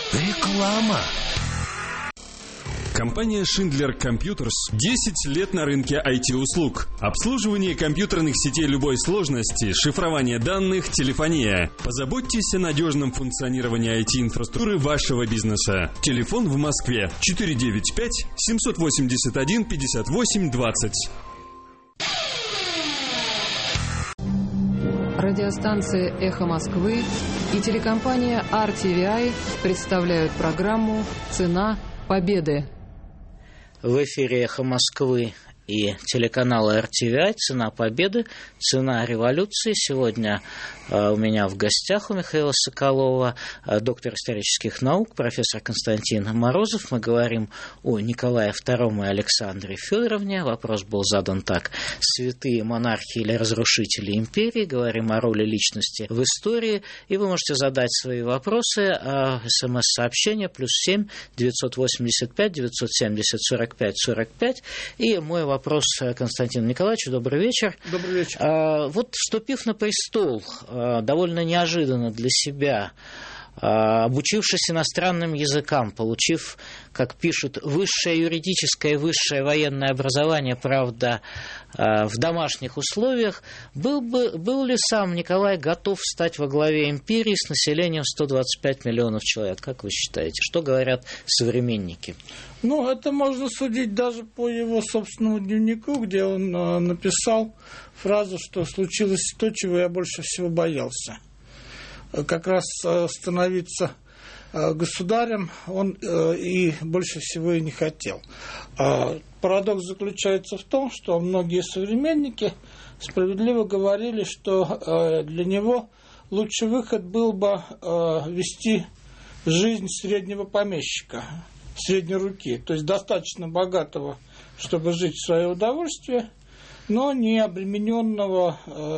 Реклама. Компания Schindler Computers 10 лет на рынке IT-услуг. Обслуживание компьютерных сетей любой сложности, шифрование данных, телефония. Позаботьтесь о надежном функционировании IT-инфраструктуры вашего бизнеса. Телефон в Москве 495-781-58-20. Радиостанция «Эхо Москвы» и телекомпания RTVI представляют программу «Цена победы». В эфире «Эхо Москвы» и телеканала RTVI «Цена победы», «Цена революции». Сегодня у меня в гостях у Михаила Соколова доктор исторических наук, профессор Константин Морозов. Мы говорим о Николае II и Александре Федоровне. Вопрос был задан так: святые монархи или разрушители империи? Говорим о роли личности в истории. И вы можете задать свои вопросы. СМС-сообщение +7 985 970 45 45. И мой вопрос Константину Николаевичу. Добрый вечер. Добрый вечер. Вот, вступив на престол, довольно неожиданно для себя, обучившись иностранным языкам, получив, как пишут, высшее юридическое и высшее военное образование, правда, в домашних условиях, был ли сам Николай готов стать во главе империи с населением 125 миллионов человек? Как вы считаете? Что говорят современники? Ну, это можно судить даже по его собственному дневнику, где он написал фразу, что случилось то, чего я больше всего боялся. Как раз становиться государем он и больше всего и не хотел. Парадокс заключается в том, что многие современники справедливо говорили, что для него лучший выход был бы вести жизнь среднего помещика, средней руки, то есть достаточно богатого, чтобы жить в свое удовольствие, но не обремененного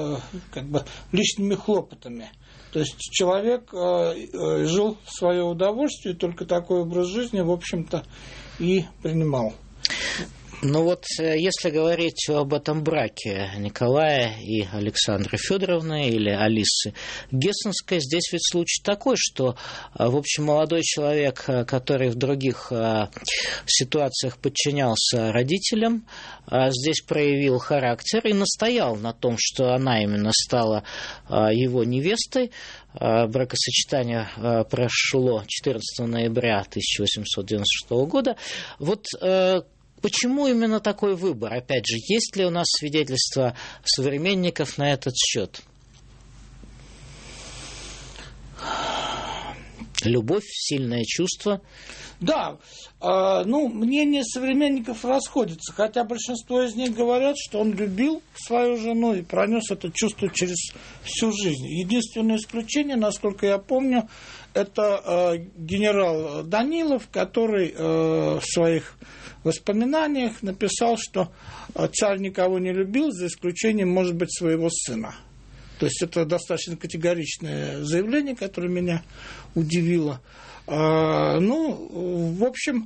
лишними хлопотами. То есть человек жил в свое удовольствие, только такой образ жизни, в общем-то, и принимал. Ну вот, если говорить об этом браке Николая и Александры Федоровны или Алисы Гессенской, здесь ведь случай такой, что, в общем, молодой человек, который в других ситуациях подчинялся родителям, здесь проявил характер и настоял на том, что она именно стала его невестой. Бракосочетание прошло 14 ноября 1896 года. Вот почему именно такой выбор? Опять же, есть ли у нас свидетельства современников на этот счет? Любовь, сильное чувство? Да, мнения современников расходятся, хотя большинство из них говорят, что он любил свою жену и пронес это чувство через всю жизнь. Единственное исключение, насколько я помню, это генерал Данилов, который в своих воспоминаниях написал, что царь никого не любил, за исключением, может быть, своего сына. То есть это достаточно категоричное заявление, которое меня удивило. В общем,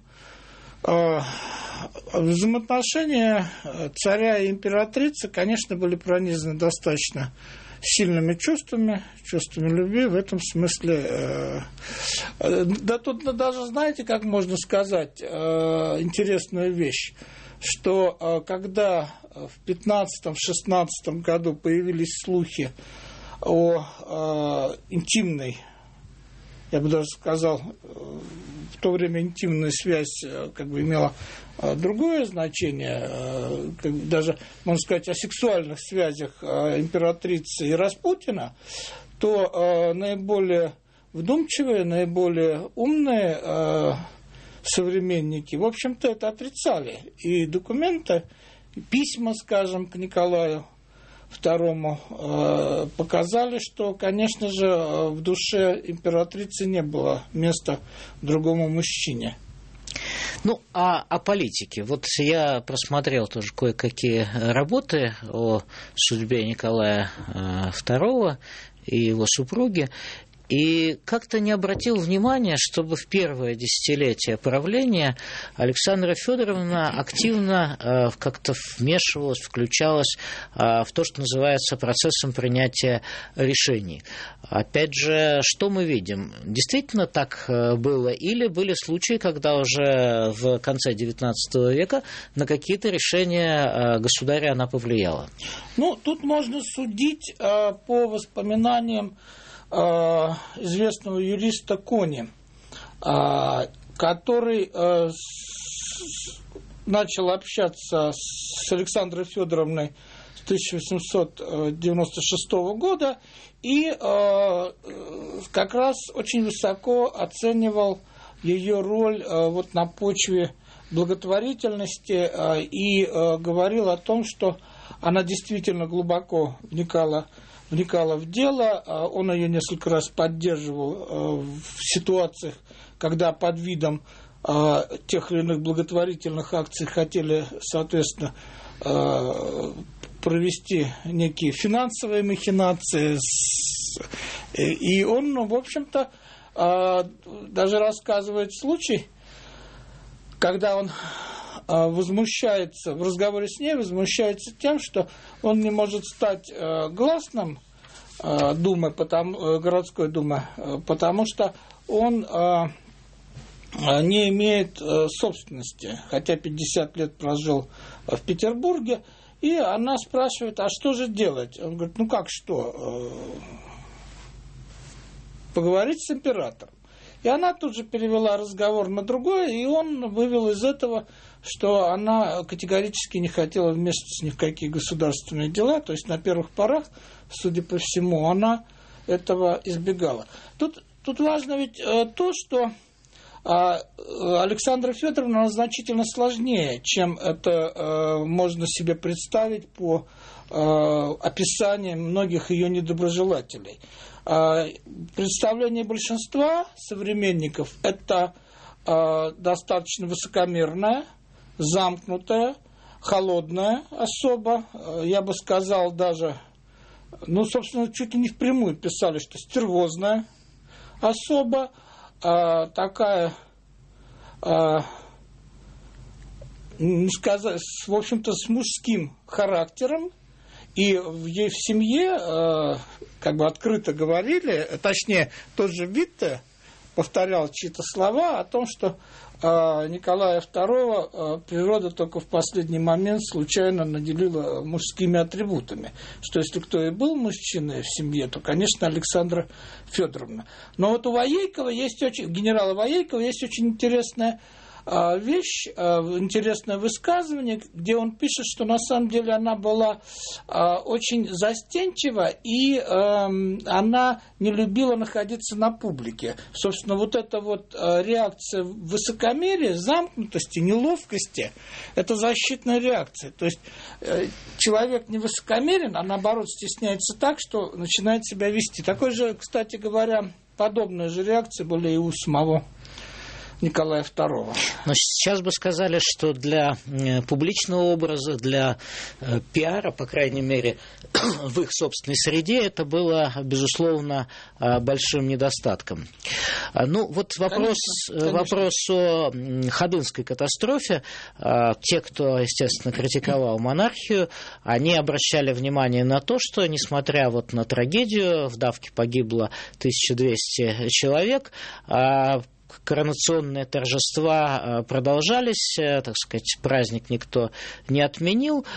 взаимоотношения царя и императрицы, конечно, были пронизаны достаточно сильными чувствами любви. В этом смысле, да тут даже, знаете, как можно сказать интересную вещь, что когда в 15-16 году появились слухи о интимной, я бы даже сказал, в то время интимная связь имела другое значение, даже, можно сказать, о сексуальных связях императрицы и Распутина, то наиболее вдумчивые, наиболее умные современники, в общем-то, это отрицали. И документы, письма, скажем, к Николаю II показали, что, конечно же, в душе императрицы не было места другому мужчине. О политике. Вот я просмотрел тоже кое-какие работы о судьбе Николая II и его супруги. И как-то не обратил внимания, чтобы в первое десятилетие правления Александра Федоровна активно как-то вмешивалась, включалась в то, что называется процессом принятия решений. Опять же, что мы видим? Действительно так было? Или были случаи, когда уже в конце XIX века на какие-то решения государя она повлияла? Ну, тут можно судить по воспоминаниям известного юриста Кони, который начал общаться с Александрой Федоровной с 1896 года и как раз очень высоко оценивал ее роль вот на почве благотворительности и говорил о том, что она действительно глубоко вникала в дело. Он ее несколько раз поддерживал в ситуациях, когда под видом тех или иных благотворительных акций хотели, соответственно, провести некие финансовые махинации. И он, в общем-то, даже рассказывает случай, когда он возмущается, в разговоре с ней возмущается тем, что он не может стать гласным Думы, городской Думы, потому что он не имеет собственности, хотя 50 лет прожил в Петербурге, и она спрашивает, а что же делать? Он говорит, ну как что? Поговорить с императором. И она тут же перевела разговор на другое, и он вывел из этого, что она категорически не хотела вмешиваться ни в какие государственные дела, то есть на первых порах, судя по всему, она этого избегала. Тут важно ведь то, что Александра Федоровна значительно сложнее, чем это можно себе представить по описаниям многих ее недоброжелателей. Представление большинства современников – это достаточно высокомерная, замкнутая, холодная особа, я бы сказал даже, собственно, чуть ли не впрямую писали, что стервозная особа, такая, в общем-то, с мужским характером, и ей в семье открыто говорили, точнее, тот же Витте повторял чьи-то слова о том, что Николая II природа только в последний момент случайно наделила мужскими атрибутами. Что если кто и был мужчиной в семье, то, конечно, Александра Федоровна. Но вот у генерала Воейкова есть очень интересная вещь, интересное высказывание, где он пишет, что на самом деле она была очень застенчива, и она не любила находиться на публике. Собственно, вот эта вот реакция высокомерия, замкнутости, неловкости, это защитная реакция. То есть человек не высокомерен, а наоборот стесняется так, что начинает себя вести. Такой же, кстати говоря, подобная же реакция была и у самого Николая II. Но сейчас бы сказали, что для публичного образа, для пиара, по крайней мере, в их собственной среде, это было, безусловно, большим недостатком. Вопрос о Ходынской катастрофе. Те, кто, естественно, критиковал монархию, они обращали внимание на то, что, несмотря на трагедию, в давке погибло 1200 человек, коронационные торжества продолжались, так сказать, праздник никто не отменил.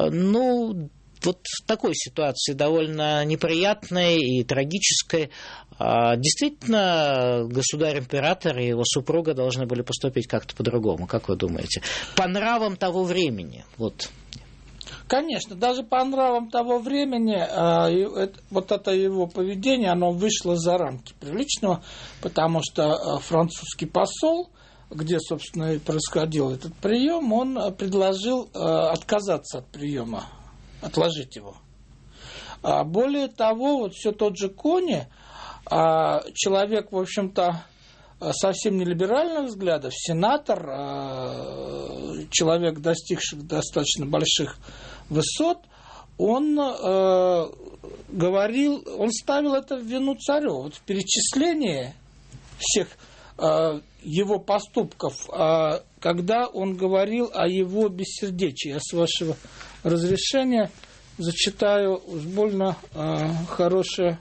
В такой ситуации, довольно неприятной и трагической, действительно, государь-император и его супруга должны были поступить как-то по-другому. Как вы думаете? По нравам того времени. Конечно, даже по нравам того времени это его поведение, оно вышло за рамки приличного, потому что французский посол, где, собственно, и происходил этот прием, он предложил отказаться от приема, отложить его. Более того, все тот же Кони, человек, в общем-то, совсем не либеральных взглядов, сенатор, человек, достигший достаточно больших высот, он говорил, он ставил это в вину царю. Вот в перечислении всех его поступков, когда он говорил о его бессердечии. Я, с вашего разрешения, зачитаю уж больно хорошая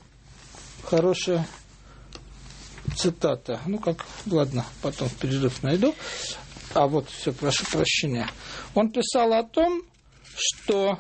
цитата. Ладно, потом в перерыв найду. Вот, все, прошу прощения. Он писал о том, что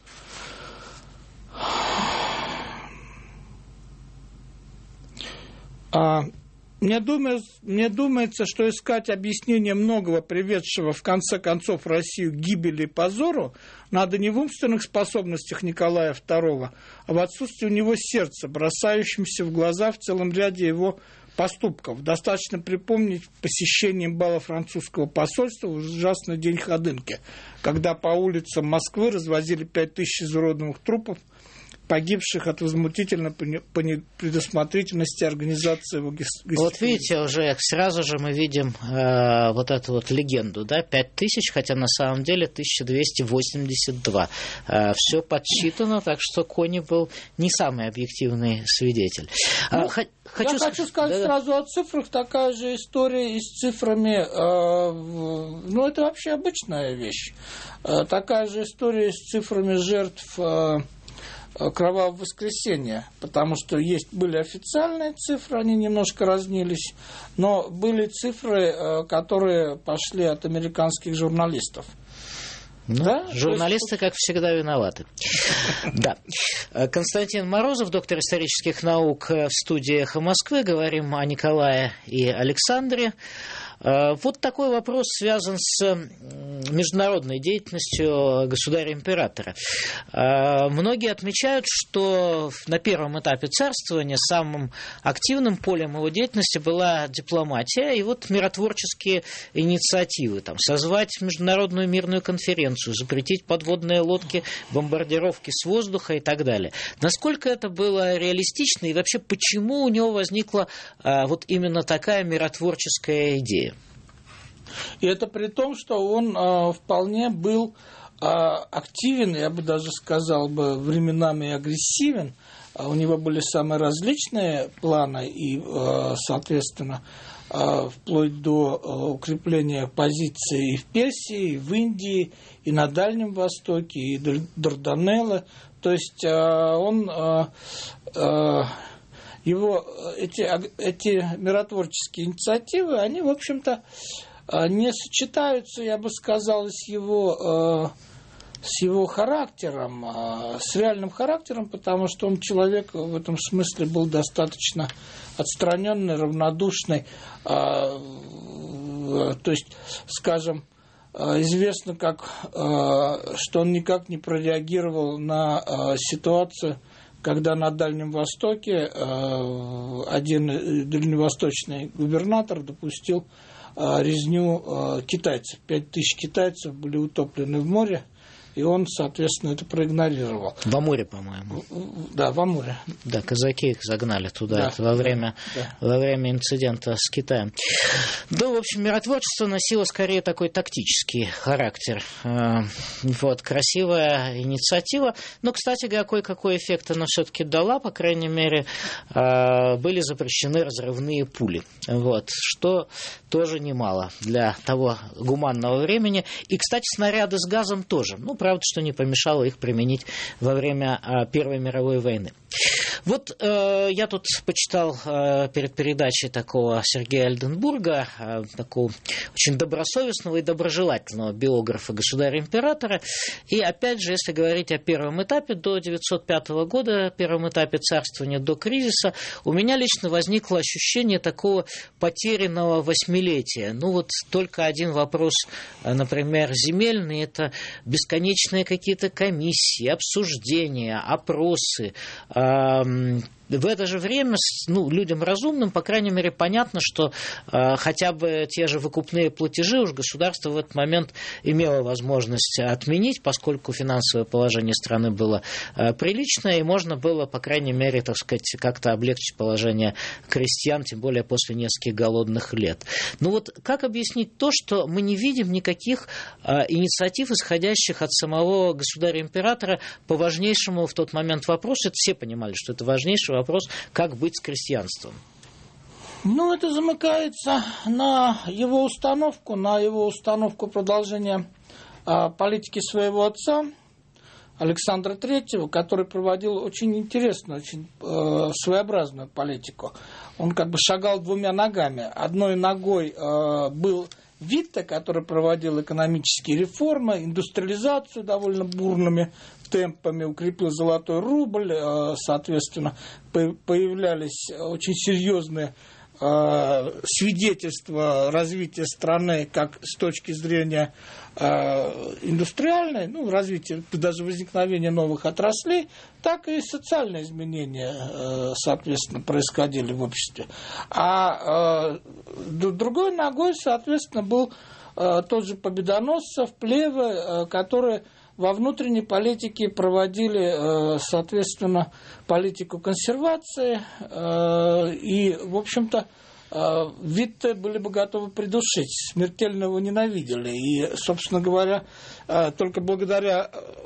мне думается, что искать объяснение многого, приведшего в конце концов Россию к гибели и позору, надо не в умственных способностях Николая II, а в отсутствии у него сердца, бросающемся в глаза в целом ряде его поступков. Достаточно припомнить посещение бала французского посольства в ужасный день Ходынки, когда по улицам Москвы развозили 5000 изуродованных трупов, погибших от возмутительной предусмотрительности организации его государства. Вот видите, уже сразу же мы видим вот эту вот легенду, да, 5000, хотя на самом деле 1282. Все подсчитано, так что Кони был не самый объективный свидетель. Хочу сказать сразу о цифрах. Такая же история и с цифрами. Это вообще обычная вещь. Такая же история с цифрами жертв Кровавого воскресенья, потому что были официальные цифры, они немножко разнились, но были цифры, которые пошли от американских журналистов. Да? Журналисты, как всегда, виноваты. Да. Константин Морозов, доктор исторических наук, в студии «Эхо Москвы». Говорим о Николае и Александре. Вот такой вопрос связан с международной деятельностью государя-императора. Многие отмечают, что на первом этапе царствования самым активным полем его деятельности была дипломатия и вот миротворческие инициативы. Созвать международную мирную конференцию, запретить подводные лодки, бомбардировки с воздуха и так далее. Насколько это было реалистично и вообще почему у него возникла вот именно такая миротворческая идея? И это при том, что он вполне был активен, я бы даже сказал временами агрессивен. У него были самые различные планы и, соответственно, вплоть до укрепления позиций и в Персии, и в Индии, и на Дальнем Востоке, и Дарданеллы. То есть эти миротворческие инициативы, они, в общем-то, не сочетаются, я бы сказал, с его характером, с реальным характером, потому что он человек в этом смысле был достаточно отстраненный, равнодушный. То есть, скажем, известно, что он никак не прореагировал на ситуацию, когда на Дальнем Востоке один дальневосточный губернатор допустил резню китайцев. 5000 китайцев были утоплены в море, и он, соответственно, это проигнорировал. В Амуре, по-моему. Да, в Амуре. Да, казаки их загнали туда во время инцидента с Китаем. Да, в общем, миротворчество носило скорее такой тактический характер. Красивая инициатива. Но, кстати говоря, кое-какой эффект она все-таки дала. По крайней мере, были запрещены разрывные пули. Что тоже немало для того гуманного времени. И, кстати, снаряды с газом тоже. Правда, что не помешало их применить во время Первой мировой войны. Я тут почитал перед передачей такого Сергея Альденбурга, такого очень добросовестного и доброжелательного биографа государя-императора. И опять же, если говорить о первом этапе до 905 года, первом этапе царствования до кризиса, у меня лично возникло ощущение такого потерянного восьмилетия. Только один вопрос, например, земельный, это бесконечные какие-то комиссии, обсуждения, опросы, в это же время людям разумным, по крайней мере, понятно, что хотя бы те же выкупные платежи уж государство в этот момент имело возможность отменить, поскольку финансовое положение страны было приличное, и можно было, по крайней мере, так сказать, как-то облегчить положение крестьян, тем более после нескольких голодных лет. Как объяснить то, что мы не видим никаких инициатив, исходящих от самого государя-императора по важнейшему в тот момент вопросу? Это все понимали, что это важнейший вопрос, как быть с крестьянством. Это замыкается на его установку продолжения политики своего отца, Александра III, который проводил очень интересную, очень своеобразную политику. Он как бы шагал двумя ногами. Одной ногой был Витте, который проводил экономические реформы, индустриализацию довольно бурными темпами, укрепил золотой рубль, соответственно, появлялись очень серьезные свидетельства развития страны как с точки зрения индустриальной, развития, даже возникновения новых отраслей, так и социальные изменения, соответственно, происходили в обществе. А другой ногой, соответственно, был тот же Победоносцев, Плеве, которые во внутренней политике проводили, соответственно, политику консервации и, в общем-то, Витте были бы готовы придушить, смертельно его ненавидели. И, собственно говоря, только благодаря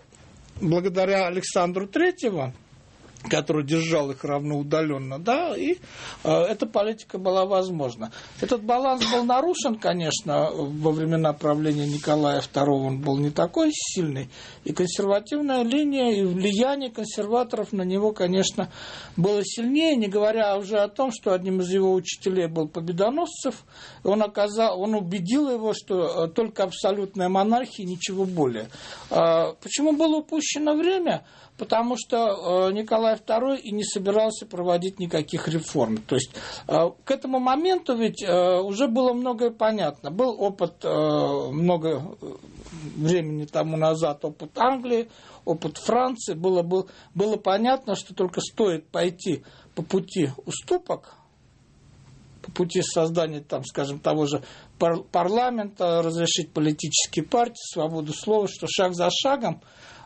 Александру III, который держал их равноудаленно, и эта политика была возможна. Этот баланс был нарушен, конечно, во времена правления Николая II, он был не такой сильный, и консервативная линия, и влияние консерваторов на него, конечно, было сильнее, не говоря уже о том, что одним из его учителей был Победоносцев, он убедил его, что только абсолютная монархия, ничего более. Почему было упущено время? Потому что Николай II и не собирался проводить никаких реформ. То есть к этому моменту ведь уже было многое понятно. Был опыт много времени тому назад, опыт Англии, опыт Франции. Было понятно, что только стоит пойти по пути уступок, по пути создания, скажем, того же парламента, разрешить политические партии, свободу слова, что шаг за шагом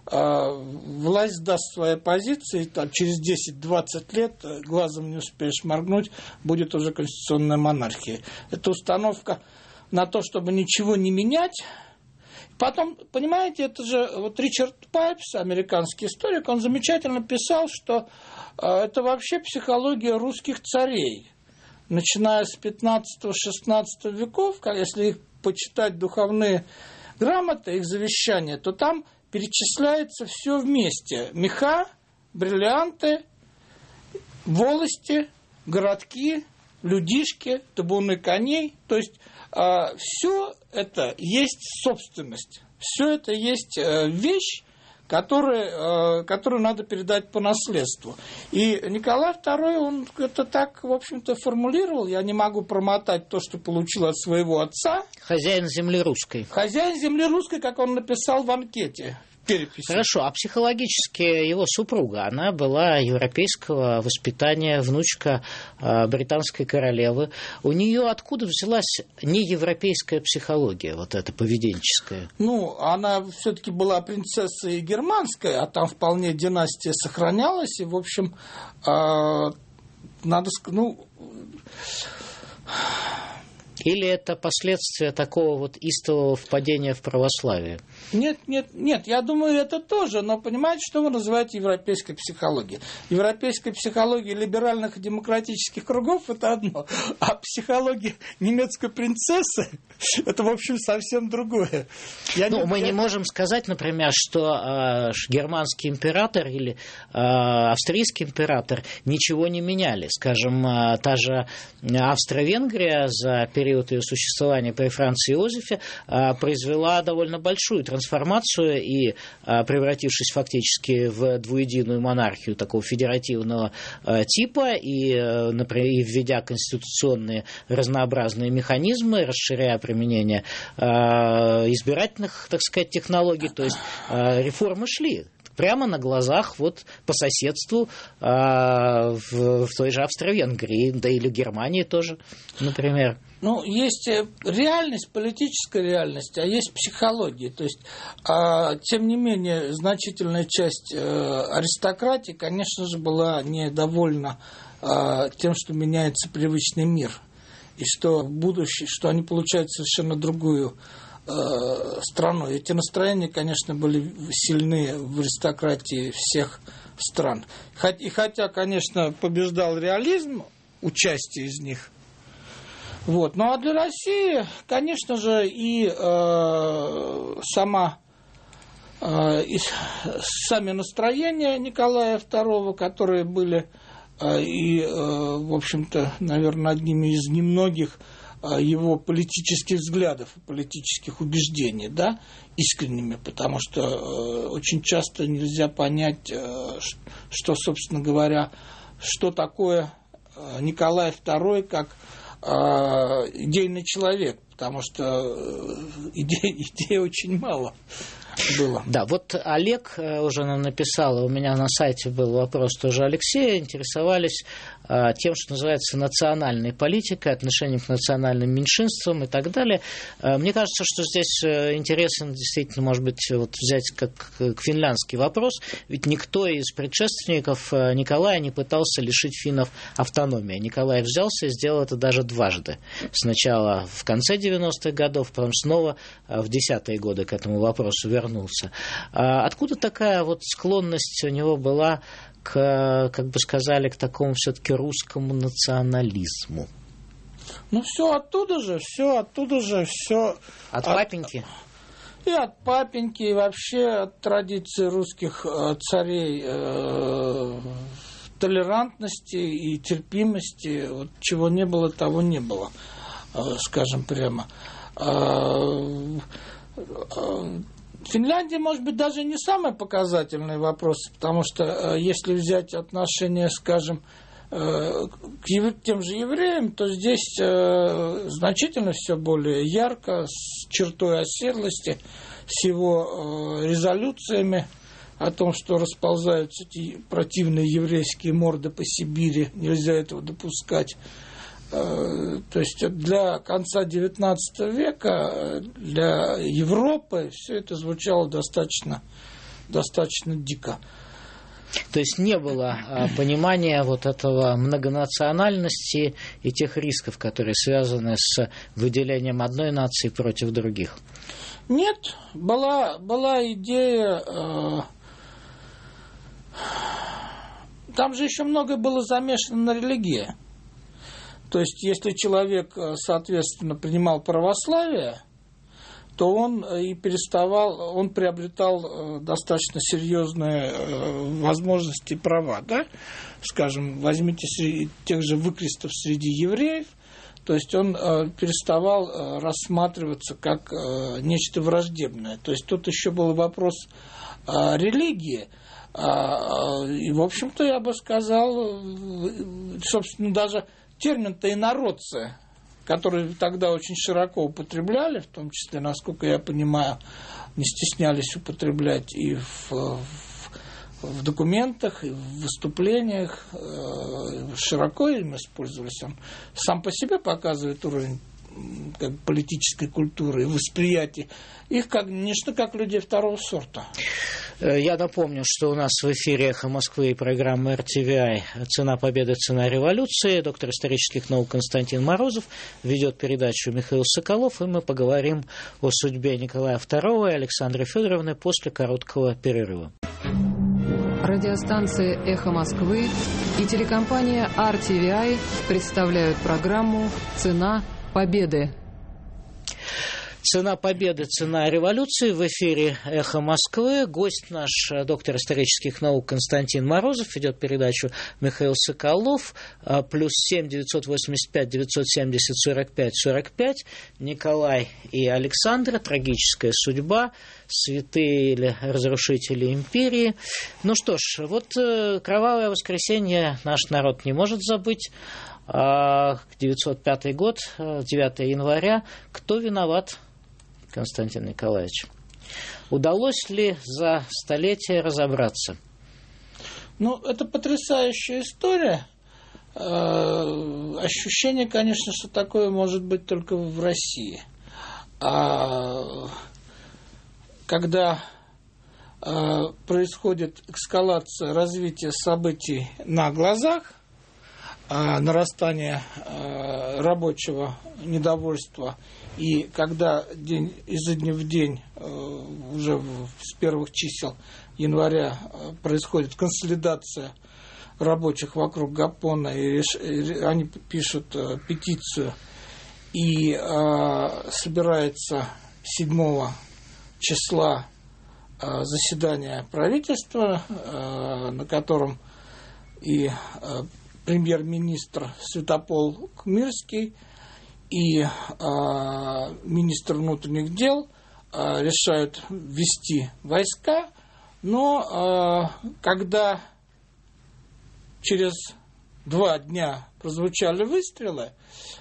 власть даст свои позиции, через 10-20 лет, глазом не успеешь моргнуть, будет уже конституционная монархия. Это установка на то, чтобы ничего не менять. Потом, понимаете, это же Ричард Пайпс, американский историк, он замечательно писал, что это вообще психология русских царей. Начиная с 15-16 веков, если их почитать духовные грамоты, их завещания, то там перечисляется все вместе. Меха, бриллианты, волости, городки, людишки, табуны коней. То есть все это есть собственность. Все это есть вещь, которую надо передать по наследству. И Николай II, он это так, в общем-то, формулировал. Я не могу промотать то, что получил от своего отца. Хозяин земли русской. Хозяин земли русской, как он написал в анкете. Переписи. Хорошо, а психологически его супруга, она была европейского воспитания, внучка британской королевы. У нее откуда взялась неевропейская психология, вот эта поведенческая? Она все-таки была принцессой германской, а там вполне династия сохранялась, и, в общем, надо сказать, Или это последствия такого истового впадения в православие? Нет, я думаю, это тоже, но понимаете, что вы называете европейской психологией? Европейская психология либеральных и демократических кругов – это одно, а психология немецкой принцессы – это, в общем, совсем другое. Мы не можем сказать, например, что германский император или австрийский император ничего не меняли. Скажем, та же Австро-Венгрия за период ее существования при Франце Иозефе произвела довольно большую трансформацию и, превратившись фактически в двуединую монархию такого федеративного типа и, например, введя конституционные разнообразные механизмы, расширяя применение избирательных, так сказать, технологий, то есть реформы шли. прямо на глазах, вот по соседству в той же Австро-Венгрии, да или Германии тоже, например. Ну, есть реальность, политическая реальность, а есть психология. То есть, тем не менее, значительная часть аристократии, конечно же, была недовольна тем, что меняется привычный мир. И что в будущем, что они получают совершенно другую страну. Эти настроения, конечно, были сильны в аристократии всех стран. И хотя, конечно, побеждал реализм, участие из них. Вот. Ну а для России, конечно же, и сами настроения Николая II, которые были и, в общем-то, наверное, одними из немногих его политических взглядов, политических убеждений, да, искренними, потому что очень часто нельзя понять, что, собственно говоря, что такое Николай II как идейный человек, потому что идей очень мало было. Да, вот Олег уже нам написал, у меня на сайте был вопрос тоже Алексея, интересовались тем, что называется национальной политикой, отношением к национальным меньшинствам и так далее. Мне кажется, что здесь интересен действительно, может быть, вот взять как финляндский вопрос, ведь никто из предшественников Николая не пытался лишить финнов автономии. Николай взялся и сделал это даже дважды. Сначала в конце 90-х годов, потом снова в 10-е годы к этому вопросу вернулся. Откуда такая вот склонность у него была к, как бы сказали, к такому все-таки русскому национализму? Ну, все оттуда же. От папеньки? И от папеньки, и вообще от традиции русских царей толерантности и терпимости. Вот чего не было, того не было, скажем прямо. Финляндия, может быть, даже не самый показательный вопрос, потому что если взять отношение, скажем, к тем же евреям, то здесь значительно все более ярко, с чертой оседлости, с его резолюциями о том, что расползаются эти противные еврейские морды по Сибири, нельзя этого допускать. То есть для конца XIX века, для Европы все это звучало достаточно дико. То есть не было понимания вот этого многонациональности и тех рисков, которые связаны с выделением одной нации против других? Нет, была идея... Там же еще многое было замешано на религии. То есть, если человек, соответственно, принимал православие, то он приобретал достаточно серьезные возможности и права, да? Скажем, возьмите тех же выкрестов среди евреев, то есть он переставал рассматриваться как нечто враждебное. То есть тут еще был вопрос религии. И, в общем-то, я бы сказал, собственно, даже термин-то инородцы, который тогда очень широко употребляли, в том числе, насколько я понимаю, не стеснялись употреблять и в документах, и в выступлениях, широко им использовались. Он сам по себе показывает уровень как политической культуры и восприятия их как людей второго сорта. Я напомню, что у нас в эфире «Эхо Москвы» и программа RTVI «Цена победы, цена революции». Доктор исторических наук Константин Морозов ведет передачу Михаил Соколов, и мы поговорим о судьбе Николая II и Александры Федоровны после короткого перерыва. Радиостанции «Эхо Москвы» и телекомпания RTVI представляют программу «Цена победы». «Цена победы, цена революции» в эфире «Эхо Москвы». Гость наш, доктор исторических наук Константин Морозов, ведет передачу Михаил Соколов. +7 985 970 45 45. Николай и Александра. Трагическая судьба. Святые или разрушители империи. Ну что ж, вот кровавое воскресенье наш народ не может забыть. 905 год, 9 января. Кто виноват, Константин Николаевич? Удалось ли за столетие разобраться? Ну, это потрясающая история. Ощущение, конечно, что такое может быть только в России. Когда происходит эскалация развития событий на глазах, нарастание рабочего недовольства, и когда изо дня в день, уже с первых чисел января, происходит консолидация рабочих вокруг Гапона, и они пишут петицию, и собирается 7 числа заседание правительства, на котором и премьер-министр Святополк Мирский, и министр внутренних дел решают ввести войска, но когда через 2 дня прозвучали выстрелы,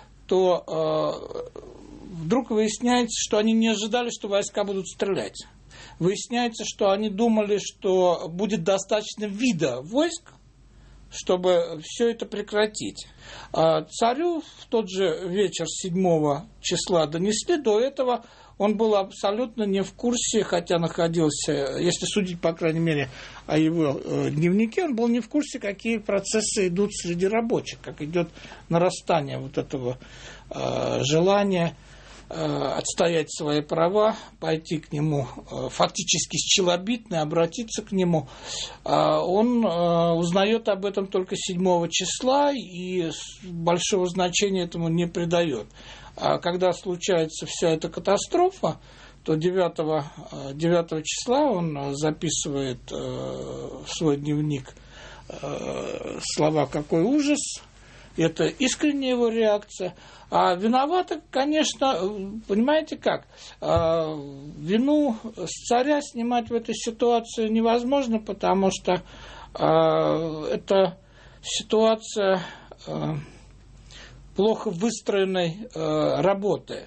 то вдруг выясняется, что они не ожидали, что войска будут стрелять. Выясняется, что они думали, что будет достаточно вида войск, чтобы все это прекратить. Царю в тот же вечер 7 числа донесли. До этого он был абсолютно не в курсе, хотя находился, если судить, по крайней мере, о его дневнике, он был не в курсе, какие процессы идут среди рабочих, как идет нарастание вот этого желания отстоять свои права, пойти к нему, фактически счелобитно обратиться к нему. Он узнает об этом только 7 числа и большого значения этому не придает. А когда случается вся эта катастрофа, то 9 числа он записывает в свой дневник слова «какой ужас». Это искренняя его реакция. А виновата, конечно, понимаете как, вину с царя снимать в этой ситуации невозможно, потому что это ситуация плохо выстроенной работы,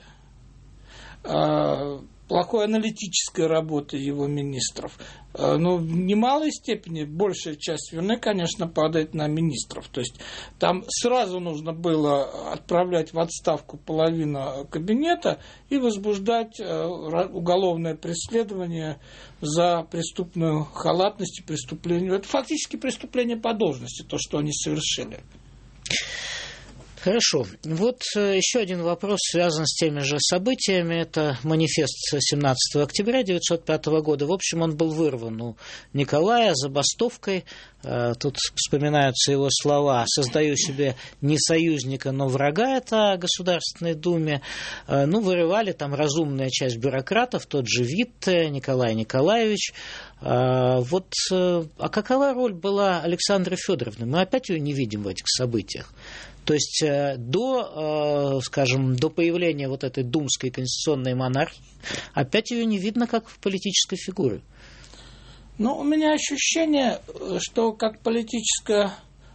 плохой аналитической работы его министров. Но в немалой степени большая часть вины, конечно, падает на министров. То есть там сразу нужно было отправлять в отставку половину кабинета и возбуждать уголовное преследование за преступную халатность и преступление. Это фактически преступление по должности, то, что они совершили. Хорошо. Вот еще один вопрос связан с теми же событиями. Это манифест 17 октября 1905 года. В общем, он был вырван у Николая забастовкой. Тут вспоминаются его слова: «Создаю себе не союзника, но врага». Это о Государственной Думе. Ну, вырывали там разумная часть бюрократов, тот же Витте, Николай Николаевич. Вот, а какова роль была Александры Федоровны? Мы опять ее не видим в этих событиях. То есть до появления вот этой думской конституционной монархии опять ее не видно как политической фигуры. Ну, у меня ощущение, что как политическая,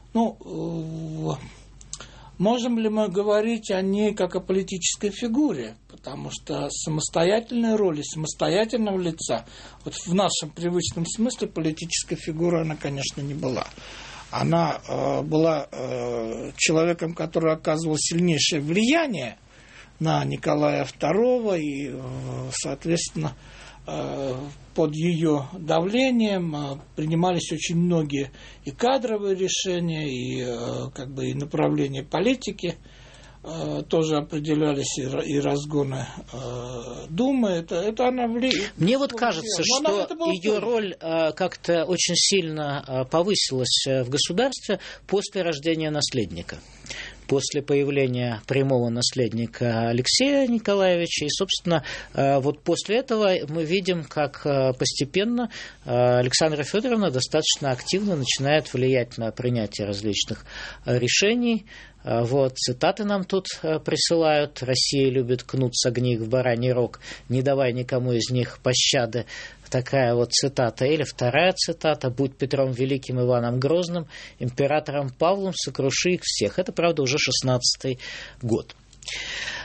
можем ли мы говорить о ней как о политической фигуре? Потому что самостоятельной роли, самостоятельного лица, вот в нашем привычном смысле политическая фигура, она, конечно, не была. Она была человеком, который оказывал сильнейшее влияние на Николая II, и, соответственно, под ее давлением принимались очень многие и кадровые решения, и направления политики тоже определялись, и разгоны Думы. Это она влияет. Мне вот кажется, что ее роль как-то очень сильно повысилась в государстве после рождения наследника. После появления прямого наследника Алексея Николаевича. И, собственно, вот после этого мы видим, как постепенно Александра Федоровна достаточно активно начинает влиять на принятие различных решений. Вот, цитаты нам тут присылают. «Россия любит кнут согни в бараний рог, не давай никому из них пощады». Такая вот цитата. Или вторая цитата: «Будь Петром Великим, Иваном Грозным, императором Павлом, сокруши их всех». Это, правда, уже 16-й год.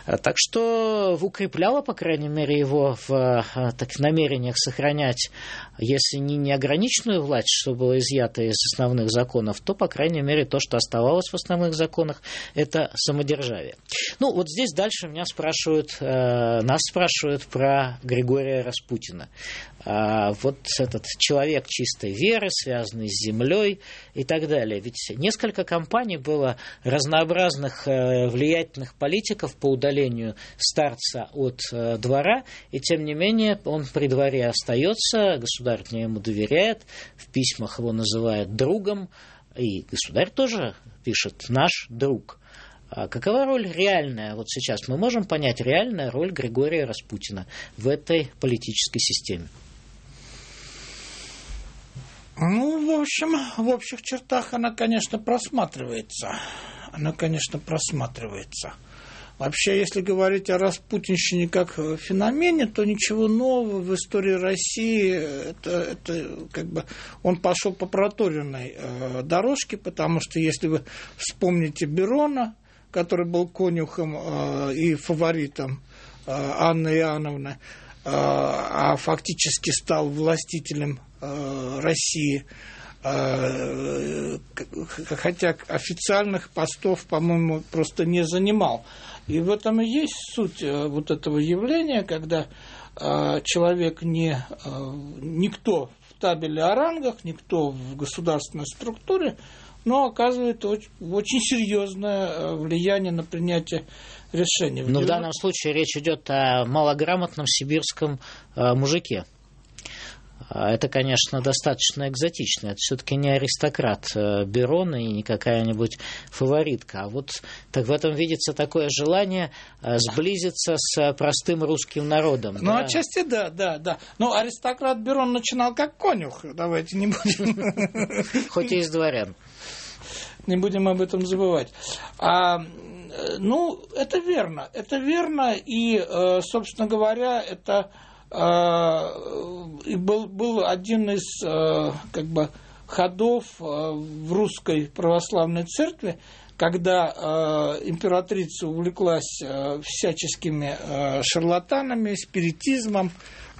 Так что укрепляло, по крайней мере, его в намерениях сохранять, если не неограниченную власть, что было изъято из основных законов, то, по крайней мере, то, что оставалось в основных законах, это самодержавие. Ну, вот здесь дальше нас спрашивают про Григория Распутина. Вот этот человек чистой веры, связанный с землей и так далее. Ведь несколько кампаний было разнообразных влиятельных политиков по удалению старца от двора, и тем не менее он при дворе остается, государь ему доверяет, в письмах его называют другом, и государь тоже пишет «наш друг». Какова роль реальная? Вот сейчас мы можем понять реальную роль Григория Распутина в этой политической системе. Ну, в общем, в общих чертах она, конечно, просматривается. Вообще, если говорить о распутинщине как феномене, то ничего нового в истории России. Это как бы он пошел по проторенной дорожке, потому что если вы вспомните Берона, который был конюхом и фаворитом Анны Иоанновны, а фактически стал властителем России, хотя официальных постов, по-моему, просто не занимал. И в этом и есть суть вот этого явления, когда человек никто в табеле о рангах, никто в государственной структуре, но оказывает очень серьезное влияние на принятие решений. Но в данном случае речь идет о малограмотном сибирском мужике. Это, конечно, достаточно экзотично. Это все-таки не аристократ Берона и не какая-нибудь фаворитка. А вот так в этом видится такое желание сблизиться с простым русским народом. Ну, отчасти да. Но аристократ Берон начинал как конюх. Давайте не будем... Хоть и из дворян. Не будем об этом забывать. Ну, это верно. И, собственно говоря, это... И был один из ходов в русской православной церкви, когда императрица увлеклась всяческими шарлатанами, спиритизмом,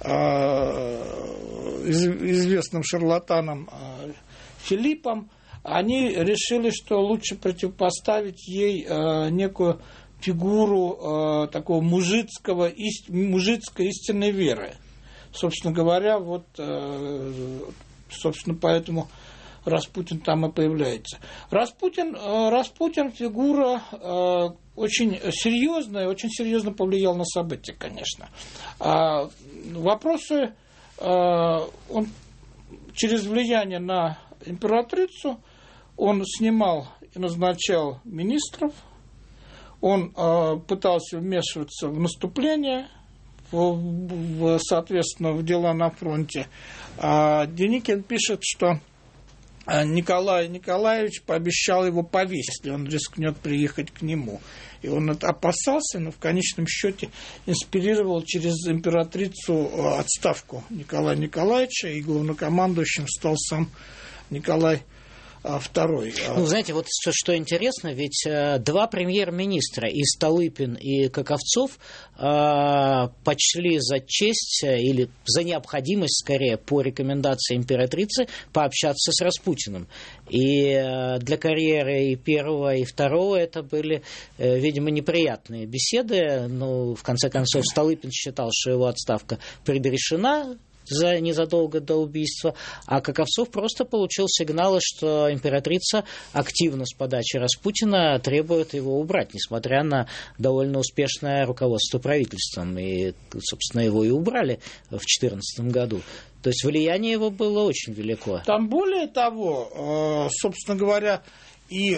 известным шарлатаном Филиппом. Они решили, что лучше противопоставить ей некую фигуру такого мужицкой истинной веры. Собственно говоря, собственно, поэтому Распутин там и появляется. Распутин фигура очень серьезная, очень серьезно повлиял на события, конечно. Вопросы он через влияние на императрицу он снимал и назначал министров. Он пытался вмешиваться в наступление, соответственно, в дела на фронте. Деникин пишет, что Николай Николаевич пообещал его повесить, если он рискнет приехать к нему. И он опасался, но в конечном счете инспирировал через императрицу отставку Николая Николаевича, и главнокомандующим стал сам Николай II. Ну, знаете, вот что интересно, ведь два премьер-министра, и Столыпин, и Каковцов, почли за честь или за необходимость, скорее, по рекомендации императрицы, пообщаться с Распутиным. И для карьеры и первого, и второго это были, видимо, неприятные беседы. Но, в конце концов, Столыпин считал, что его отставка предрешена незадолго до убийства, а Каковцов просто получил сигналы, что императрица активно с подачи Распутина требует его убрать, несмотря на довольно успешное руководство правительством. И, собственно, его и убрали в 2014 году. То есть влияние его было очень велико. Там более того, собственно говоря, и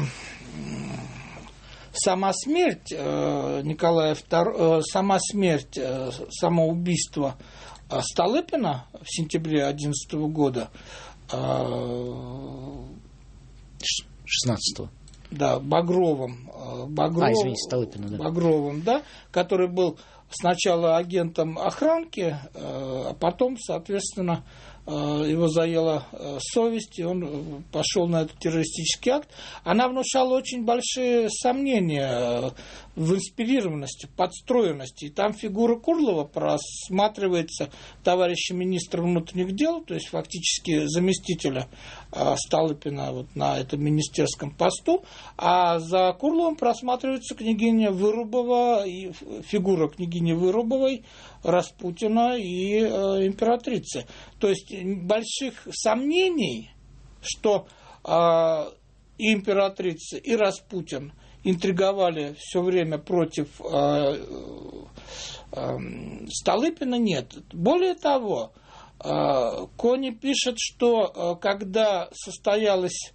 сама смерть Николая II, самоубийство Столыпина в сентябре 2011 года, 16-го. Да, Багровым, Столыпина, да. Багровым, да, который был сначала агентом охранки, а потом, соответственно, его заела совесть, и он пошел на этот террористический акт. Она внушала очень большие сомнения в инспирированности, в подстроенности. И там фигура Курлова просматривается товарищем министром внутренних дел, то есть фактически заместителя Столыпина вот на этом министерском посту, а за Курловым просматривается княгиня Вырубова, и фигура княгини Вырубовой, Распутина и императрицы. То есть больших сомнений, что и императрица, и Распутин интриговали все время против Столыпина, нет. Более того, Кони пишет, что когда состоялись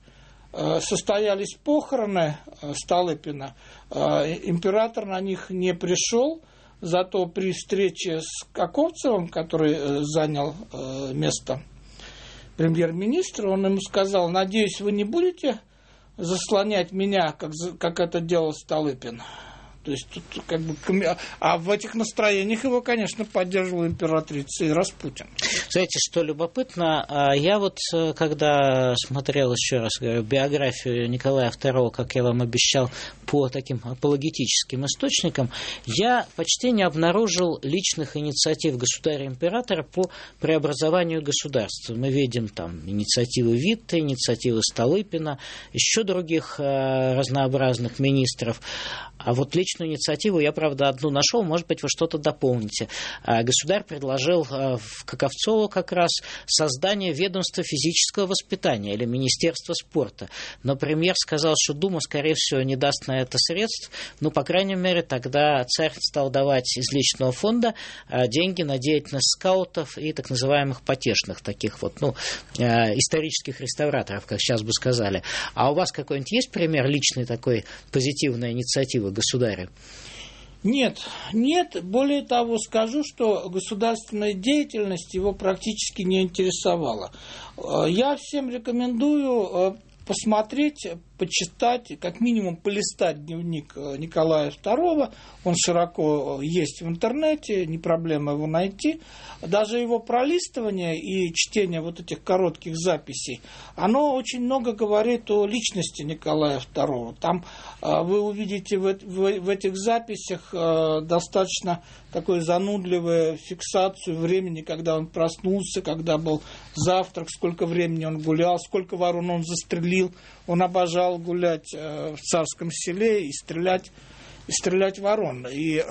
похороны Столыпина, император на них не пришел, зато при встрече с Каковцевым, который занял место премьер-министра, он ему сказал: надеюсь, вы не будете заслонять меня, как это делал Столыпин. То есть тут как бы... А в этих настроениях его, конечно, поддерживала императрица и Распутин. Знаете, что любопытно? Я вот, когда смотрел, еще раз говорю, биографию Николая II, как я вам обещал, по таким апологетическим источникам, я почти не обнаружил личных инициатив государя-императора по преобразованию государства. Мы видим там инициативы Витте, инициативы Столыпина, еще других разнообразных министров. А вот личную инициативу я, правда, одну нашел, может быть, вы что-то дополните. Государь предложил Каковцову как раз создание ведомства физического воспитания или Министерства спорта. Но премьер сказал, что Дума, скорее всего, не даст на это средств. Ну, по крайней мере, тогда царь стал давать из личного фонда деньги на деятельность скаутов и так называемых потешных, таких вот, исторических реставраторов, как сейчас бы сказали. А у вас какой-нибудь есть пример личной такой позитивной инициативы государя? Нет. Более того, скажу, что государственная деятельность его практически не интересовала. Я всем рекомендую посмотреть, почитать, как минимум полистать дневник Николая II. Он широко есть в интернете, не проблема его найти. Даже его пролистывание и чтение вот этих коротких записей, оно очень много говорит о личности Николая II. Там вы увидите в этих записях достаточно такую занудливую фиксацию времени, когда он проснулся, когда был завтрак, сколько времени он гулял, сколько ворон он застрелил. Он обожал гулять в Царском Селе и стрелять ворон.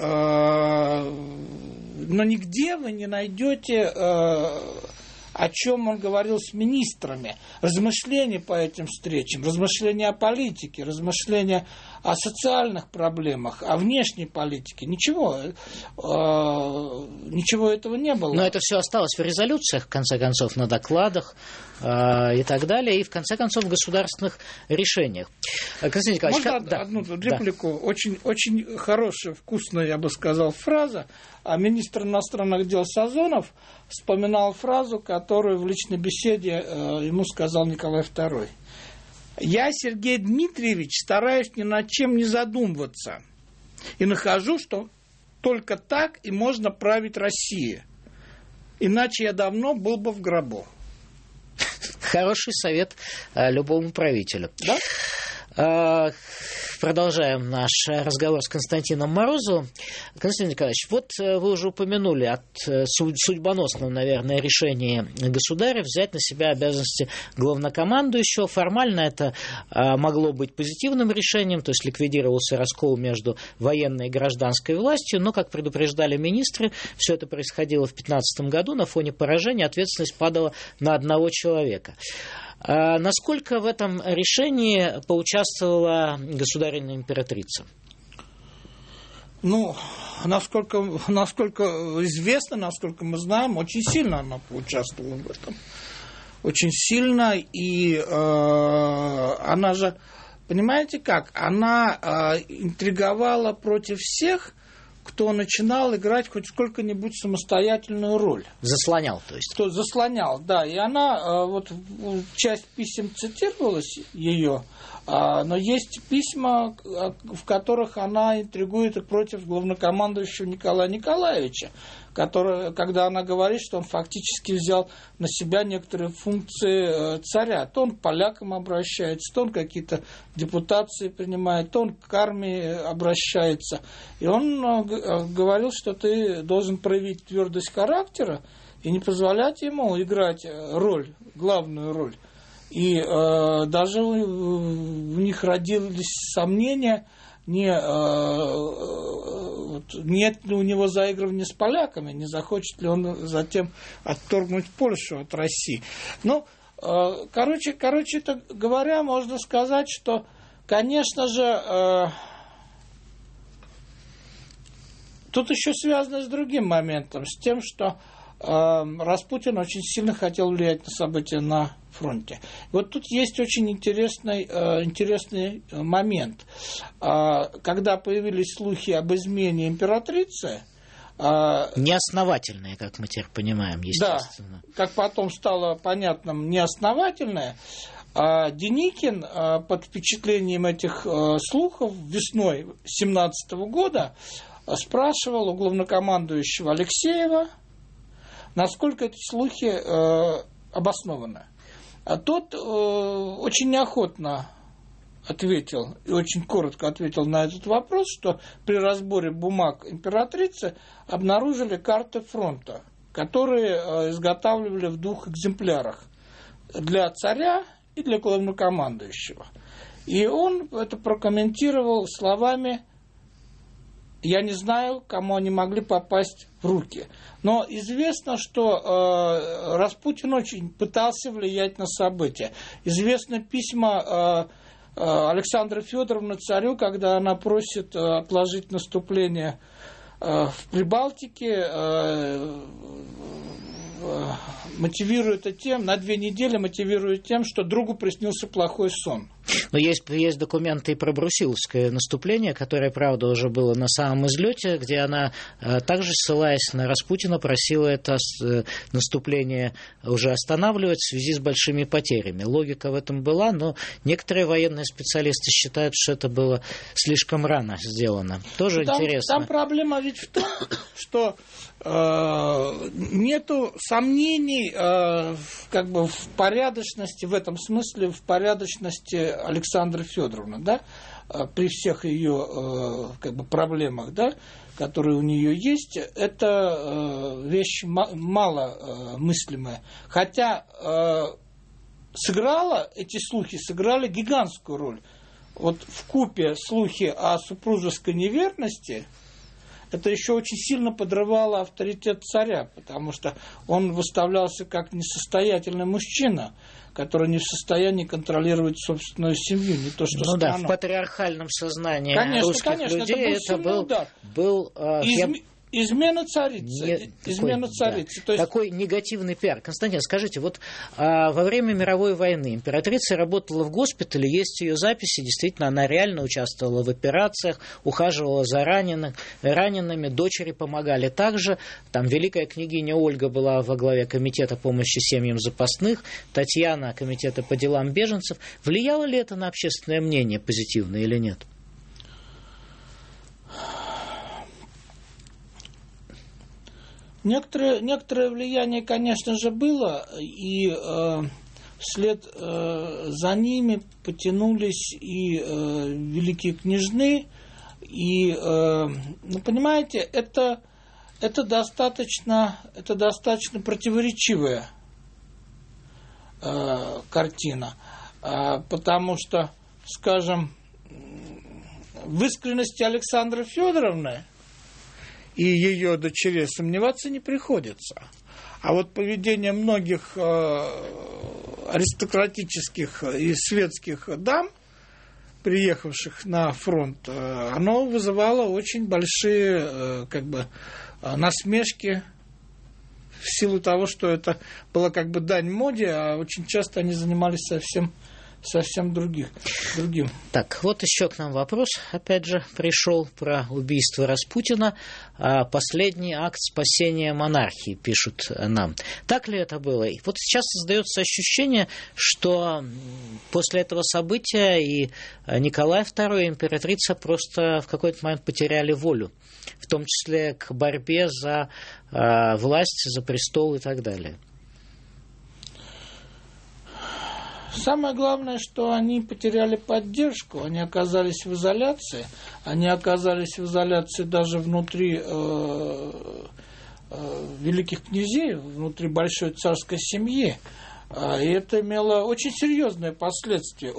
Но нигде вы не найдете, о чем он говорил с министрами. Размышления по этим встречам, размышления о политике, размышления о социальных проблемах, о внешней политике. Ничего этого не было. Но это все осталось в резолюциях, в конце концов, на докладах и так далее, и в конце концов в государственных решениях. Константин Николаевич, можно одну реплику? Да. Очень, очень хорошая, вкусная, я бы сказал, фраза. А министр иностранных дел Сазонов вспоминал фразу, которую в личной беседе ему сказал Николай II. «Я, Сергей Дмитриевич, стараюсь ни над чем не задумываться и нахожу, что только так и можно править Россией. Иначе я давно был бы в гробу». Хороший совет любому правителю. Да? Продолжаем наш разговор с Константином Морозовым. Константин Николаевич, вот вы уже упомянули о судьбоносном, наверное, решении государя взять на себя обязанности главнокомандующего. Формально это могло быть позитивным решением, то есть ликвидировался раскол между военной и гражданской властью, но, как предупреждали министры, все это происходило в 2015 году, на фоне поражения ответственность падала на одного человека. Насколько в этом решении поучаствовала государственная императрица? Насколько известно, насколько мы знаем, очень сильно она поучаствовала в этом. Очень сильно. И она же, понимаете как, она интриговала против всех, кто начинал играть хоть сколько-нибудь самостоятельную роль. Заслонял, то есть. Кто заслонял, да. И она, вот часть писем цитировалась ее, но есть письма, в которых она интригует против главнокомандующего Николая Николаевича, когда она говорит, что он фактически взял на себя некоторые функции царя. То он к полякам обращается, то он какие-то депутации принимает, то он к армии обращается. И он говорил, что ты должен проявить твердость характера и не позволять ему играть роль, главную роль. И даже у них родились сомнения, нет ли у него заигрывания с поляками, не захочет ли он затем отторгнуть Польшу от России. Ну, короче говоря, можно сказать, что, конечно же, тут еще связано с другим моментом, с тем, что Распутин очень сильно хотел влиять на события на фронте. Вот тут есть очень интересный момент. Когда появились слухи об измене императрицы... Неосновательные, как мы теперь понимаем, естественно. Да, как потом стало понятным, неосновательные. Деникин под впечатлением этих слухов весной 1917 года спрашивал у главнокомандующего Алексеева, насколько эти слухи обоснованы. А тот очень неохотно ответил, и очень коротко ответил на этот вопрос, что при разборе бумаг императрицы обнаружили карты фронта, которые изготавливали в 2 экземплярах для царя и для главнокомандующего. И он это прокомментировал словами: «Я не знаю, кому они могли попасть в руки». Но известно, что Распутин очень пытался влиять на события. Известны письма Александры Федоровны царю, когда она просит отложить наступление в Прибалтике, мотивирует это тем, на 2 недели мотивирует тем, что другу приснился плохой сон. Но есть документы и про Брусиловское наступление, которое, правда, уже было на самом излете, где она, также ссылаясь на Распутина, просила это наступление уже останавливать в связи с большими потерями. Логика в этом была, но некоторые военные специалисты считают, что это было слишком рано сделано. Тоже интересно. Там проблема ведь в том, что нету сомнений как бы в порядочности, в этом смысле, в порядочности Александры Федоровны, да, при всех ее как бы проблемах, да, которые у нее есть, это вещь мало мыслимая. Хотя эти слухи сыграли гигантскую роль. Вот вкупе слухи о супружеской неверности, это еще очень сильно подрывало авторитет царя, потому что он выставлялся как несостоятельный мужчина, который не в состоянии контролировать собственную семью, не то что страну. Да, в патриархальном сознании русских людей это был измена царицы. Да, такой негативный пиар. Константин, скажите, вот во время мировой войны императрица работала в госпитале, есть ее записи, действительно, она реально участвовала в операциях, ухаживала за ранеными, дочери помогали также. Там великая княгиня Ольга была во главе комитета помощи семьям запасных, Татьяна комитета по делам беженцев. Влияло ли это на общественное мнение позитивно или нет? Некоторое влияние, конечно же, было, и вслед за ними потянулись и великие княжны, и, понимаете, это достаточно противоречивая картина, потому что, скажем, в искренности Александры Федоровны и ее дочерей сомневаться не приходится. А вот поведение многих аристократических и светских дам, приехавших на фронт, оно вызывало очень большие насмешки в силу того, что это была как бы дань моде, а очень часто они занимались совсем другим. Так, вот еще к нам вопрос, опять же, пришел про убийство Распутина. Последний акт спасения монархии, пишут нам. Так ли это было? И вот сейчас создается ощущение, что после этого события и Николай II, и императрица просто в какой-то момент потеряли волю, в том числе к борьбе за власть, за престол и так далее. Самое главное, что они потеряли поддержку, они оказались в изоляции, даже внутри великих князей, внутри большой царской семьи. И это имело очень серьезные последствия.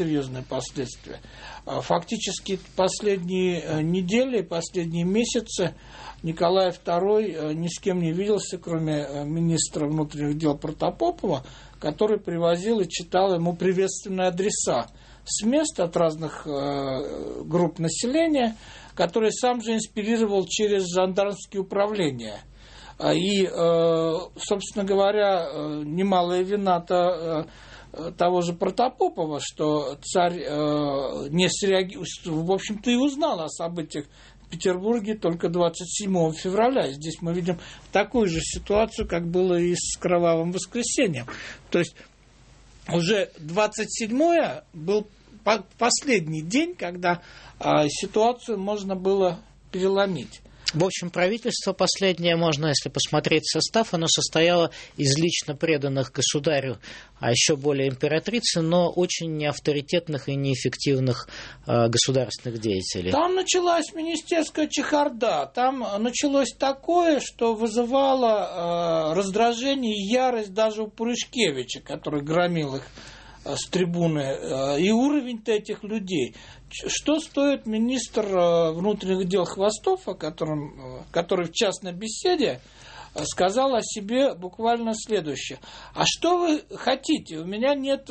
Фактически последние недели, последние месяцы Николай II ни с кем не виделся, кроме министра внутренних дел Протопопова, который привозил и читал ему приветственные адреса с мест от разных групп населения, которые сам же инспирировал через жандармские управления. И, собственно говоря, немалая вина того же Протопопова, что царь не среагировал, в общем-то, и узнал о событиях в Петербурге только 27 февраля. Здесь мы видим такую же ситуацию, как было и с Кровавым воскресеньем. То есть уже 27-е был последний день, когда ситуацию можно было переломить. В общем, правительство последнее, можно, если посмотреть состав, оно состояло из лично преданных государю, а еще более императрицы, но очень неавторитетных и неэффективных государственных деятелей. Там началась министерская чехарда, там началось такое, что вызывало раздражение и ярость даже у Пурышкевича, который громил их с трибуны, и уровень-то этих людей. Что стоит министр внутренних дел Хвостов, который в частной беседе сказал о себе буквально следующее. А что вы хотите? У меня нет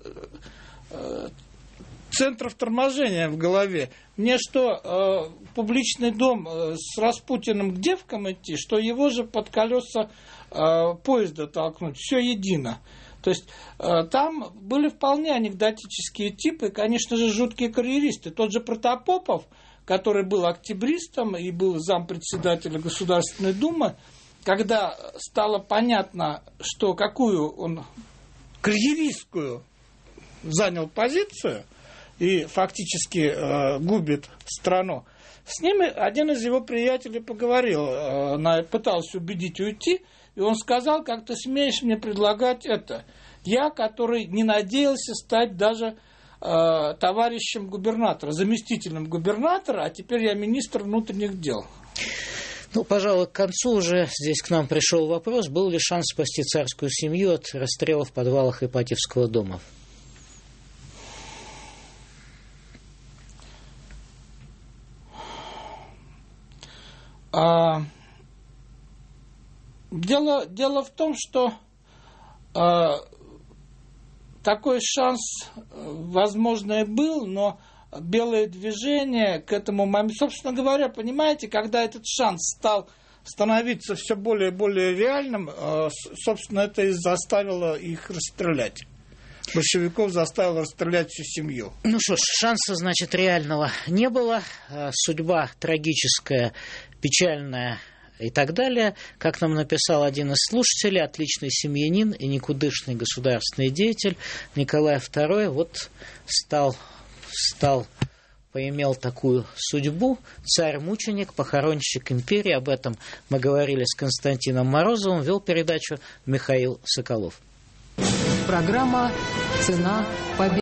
центров торможения в голове. Мне что, публичный дом с Распутиным к девкам идти, что его же под колеса поезда толкнуть? Все едино. То есть там были вполне анекдотические типы, и, конечно же, жуткие карьеристы. Тот же Протопопов, который был октябристом и был зампредседателя Государственной Думы, когда стало понятно, что какую он карьеристскую занял позицию и фактически губит страну, с ним один из его приятелей поговорил, пытался убедить уйти, и он сказал: как ты смеешь мне предлагать это? Я, который не надеялся стать даже товарищем губернатора, заместителем губернатора, а теперь я министр внутренних дел. Ну, пожалуй, к концу уже здесь к нам пришел вопрос, был ли шанс спасти царскую семью от расстрела в подвалах Ипатьевского дома? Дело в том, что такой шанс, возможно, и был, но белое движение к этому моменту, собственно говоря, понимаете, когда этот шанс стал становиться все более и более реальным, собственно, это и заставило их расстрелять. Большевиков заставило расстрелять всю семью. Ну что ж, шанса, значит, реального не было. Судьба трагическая, печальная и так далее. Как нам написал один из слушателей, отличный семьянин и никудышный государственный деятель Николай II вот поимел такую судьбу. Царь-мученик, похоронщик империи. Об этом мы говорили с Константином Морозовым. Вел передачу Михаил Соколов. Программа «Цена победы».